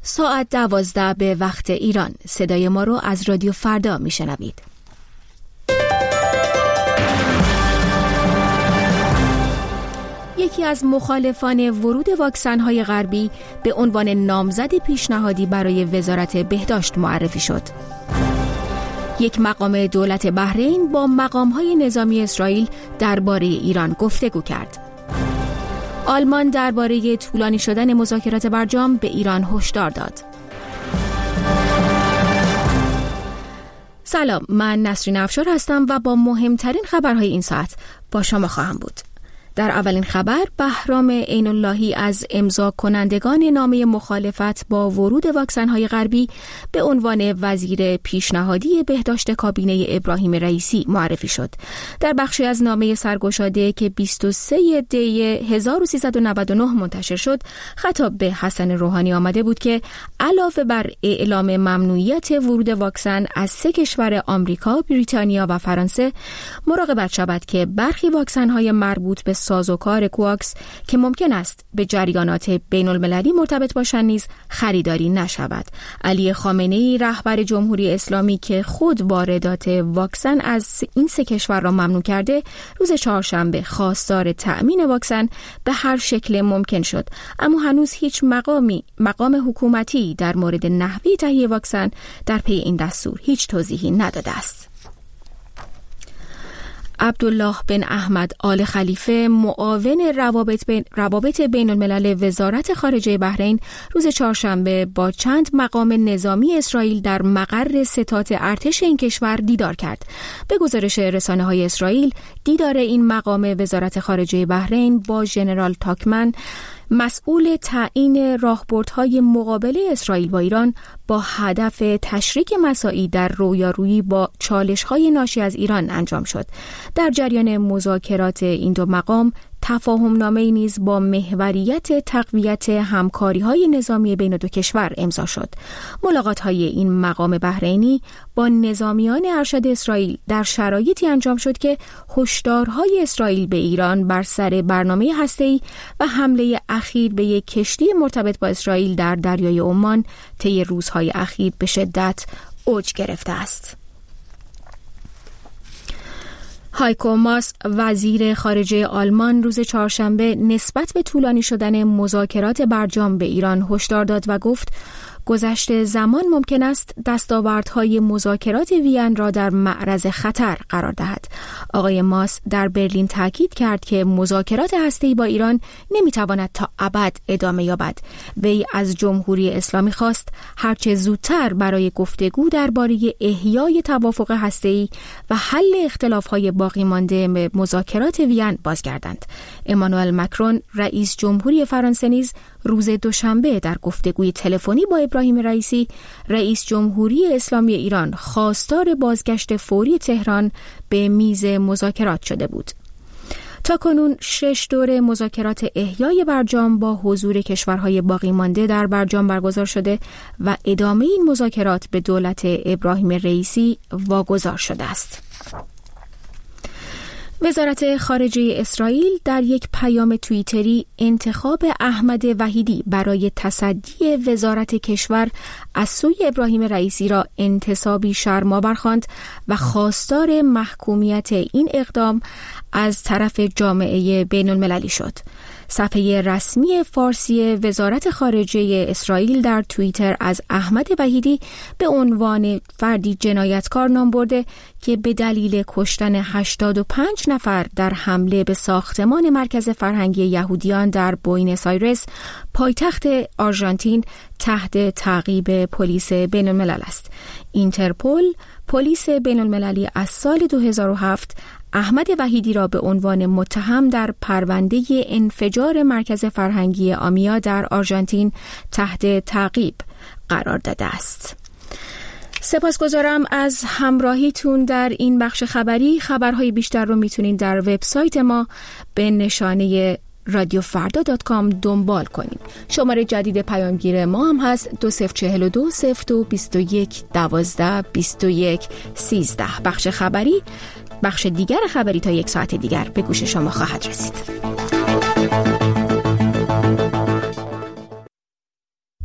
ساعت 12 به وقت ایران. صدای ما رو از رادیو فردا میشنوید. یکی از مخالفان ورود واکسن‌های غربی به عنوان نامزد پیشنهادی برای وزارت بهداشت معرفی شد. یک مقام دولت بحرین با مقام‌های نظامی اسرائیل درباره ایران گفتگو کرد. آلمان درباره طولانی شدن مذاکرات برجام به ایران هشدار داد. سلام، من نسرین افشار هستم و با مهمترین خبرهای این ساعت با شما خواهم بود. در اولین خبر، بهرام عین اللهی از امضا کنندگان نامه مخالفت با ورود واکسن‌های غربی به عنوان وزیر پیشنهادی بهداشت کابینه ابراهیم رئیسی معرفی شد. در بخشی از نامه سرگشاده که 23 دی 1399 منتشر شد، خطاب به حسن روحانی آمده بود که علاوه بر اعلام ممنوعیت ورود واکسن از 3 کشور آمریکا، بریتانیا و فرانسه، مراقبت شود که برخی واکسن‌های مربوط به سازوکار کواکس که ممکن است به جریانات بین المللی مرتبط باشند نیز خریداری نشود. علی خامنه‌ای رهبر جمهوری اسلامی که خود واردات واکسن از این 3 کشور را ممنوع کرده، روز چهارشنبه خواستار تأمین واکسن به هر شکل ممکن شد، اما هنوز هیچ مقام حکومتی در مورد نحوه تهیه واکسن در پی این دستور هیچ توضیحی نداده است. عبدالله بن احمد آل خلیفه، معاون روابط بین الملل وزارت خارجه بحرین، روز چهارشنبه با چند مقام نظامی اسرائیل در مقر ستاد ارتش این کشور دیدار کرد. به گزارش رسانه‌های اسرائیل، دیدار این مقام وزارت خارجه بحرین با ژنرال تاکمن، مسئول تعیین راهبردهای مقابله اسرائیل با ایران، با هدف تشریک مساعی در رویارویی با چالش‌های ناشی از ایران انجام شد. در جریان مذاکرات این دو مقام، تفاهم‌نامه‌ای نیز با محوریت تقویت همکاری‌های نظامی بین دو کشور امضا شد. ملاقات‌های این مقام بحرینی با نظامیان ارشد اسرائیل در شرایطی انجام شد که هشدارهای اسرائیل به ایران بر سر برنامه هسته‌ای و حمله اخیر به یک کشتی مرتبط با اسرائیل در دریای عمان طی روزهای اخیر به شدت اوج گرفته است. هایکو ماس، وزیر خارجه آلمان، روز چهارشنبه نسبت به طولانی شدن مذاکرات برجام به ایران هشدار داد و گفت گذشت زمان ممکن است دستاوردهای مذاکرات وین را در معرض خطر قرار دهد. آقای ماس در برلین تاکید کرد که مذاکرات هسته‌ای با ایران نمیتواند تا ابد ادامه یابد. وی از جمهوری اسلامی خواست هرچه زودتر برای گفتگو درباره احیای توافق هسته‌ای و حل اختلاف‌های باقی مانده به مذاکرات وین بازگردند. امانوئل مکرون، رئیس جمهوری فرانسه، نیز روز دوشنبه در گفتگوی تلفنی با ابراهیم رئیسی، رئیس جمهوری اسلامی ایران، خواستار بازگشت فوری تهران به میز مذاکرات شده بود. تاکنون 6 دوره مذاکرات احیای برجام با حضور کشورهای باقی مانده در برجام برگزار شده و ادامه این مذاکرات به دولت ابراهیم رئیسی واگذار شده است. وزارت خارجه اسرائیل در یک پیام توییتری انتخاب احمد وحیدی برای تصدی وزارت کشور از سوی ابراهیم رئیسی را انتصابی شرم‌آور خواند و خواستار محکومیت این اقدام از طرف جامعه بین المللی شد. صفحه رسمی فارسی وزارت خارجه اسرائیل در توییتر از احمد وحیدی به عنوان فردی جنایتکار نام برده که به دلیل کشتن 85 نفر در حمله به ساختمان مرکز فرهنگی یهودیان در بوئنوس آیرس، پایتخت آرژانتین، تحت تعقیب پلیس بین الملل است. اینترپل، پلیس بین المللی، از سال 2007 احمد وحیدی را به عنوان متهم در پرونده انفجار مرکز فرهنگی آمیا در آرژانتین تحت تعقیب قرار داده است. سپاسگزارم از همراهیتون در این بخش خبری. خبرهای بیشتر رو میتونید در وبسایت ما به نشانه radiofarda.com دنبال کنید. شماره جدید پیامگیر ما هم هست 2042 02 21 12 21 13. بخش دیگر خبری تا 1 ساعت دیگر به گوش شما خواهد رسید.